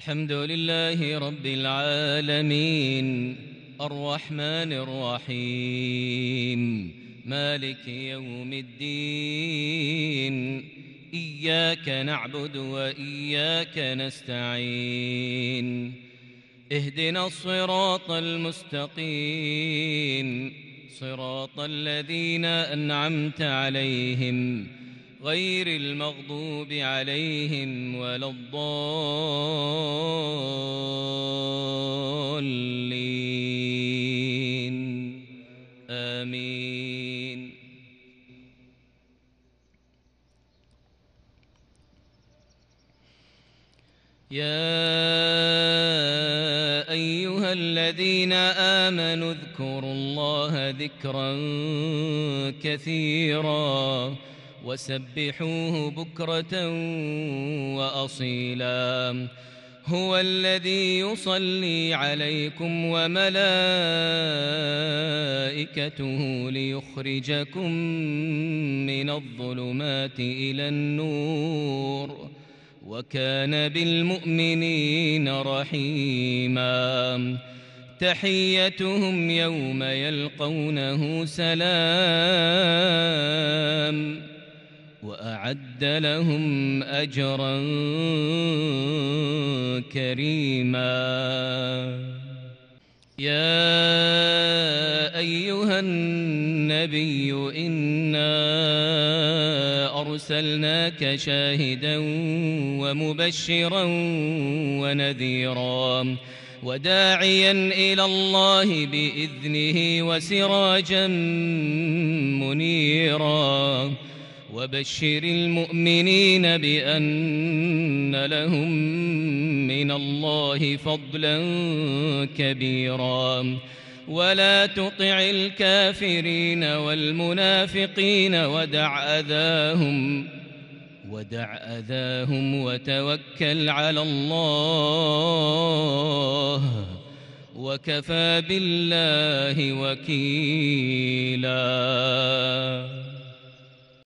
الحمد لله رب العالمين الرحمن الرحيم مالك يوم الدين إياك نعبد وإياك نستعين اهدنا الصراط المستقيم صراط الذين أنعمت عليهم غير المغضوب عليهم ولا الضالين آمين. يا أيها الذين آمنوا اذكروا الله ذكرا كثيرا وسبحوه بكرة وأصيلا هو الذي يصلي عليكم وملائكته ليخرجكم من الظلمات إلى النور وكان بالمؤمنين رحيما تحيتهم يوم يلقونه سلام وأعد لهم أجرا كريما. يا أيها النبي إنا أرسلناك شاهدا ومبشرا ونذيرا وداعيا إلى الله بإذنه وسراجا منيرا وبشر المؤمنين بأن لهم من الله فضلا كبيرا ولا تطع الكافرين والمنافقين ودع أذاهم وتوكل على الله وكفى بالله وكيلا.